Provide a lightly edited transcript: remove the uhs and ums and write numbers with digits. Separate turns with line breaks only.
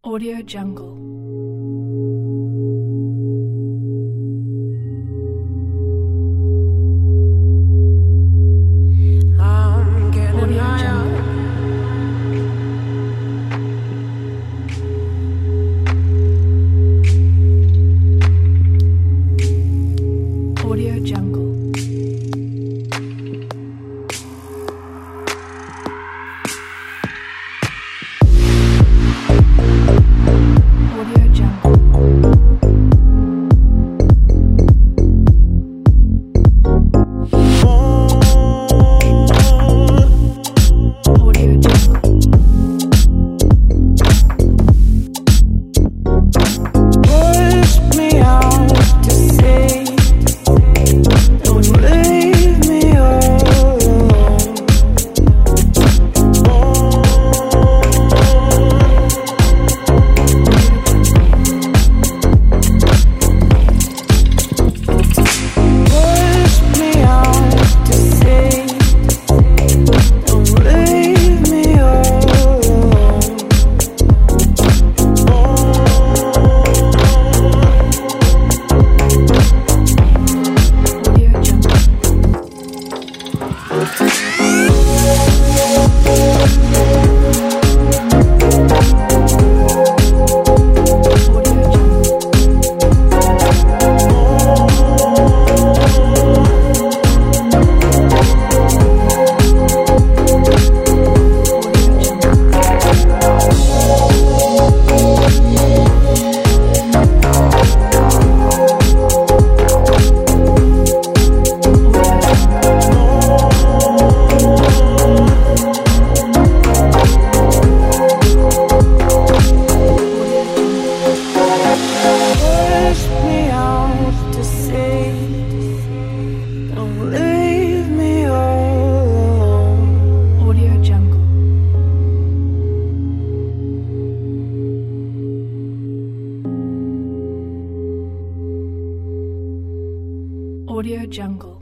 Audio Jungle. Audio Jungle. Audio Jungle. Audio Jungle. Audio Jungle.
Push me out to sea. Don't leave me alone. Push me out to sea. Don't leave me alone.
Audio Jungle. Audio Jungle. Audio Jungle.
Push me out to sea. Don't leave me alone.
Audio Jungle. Audio Jungle.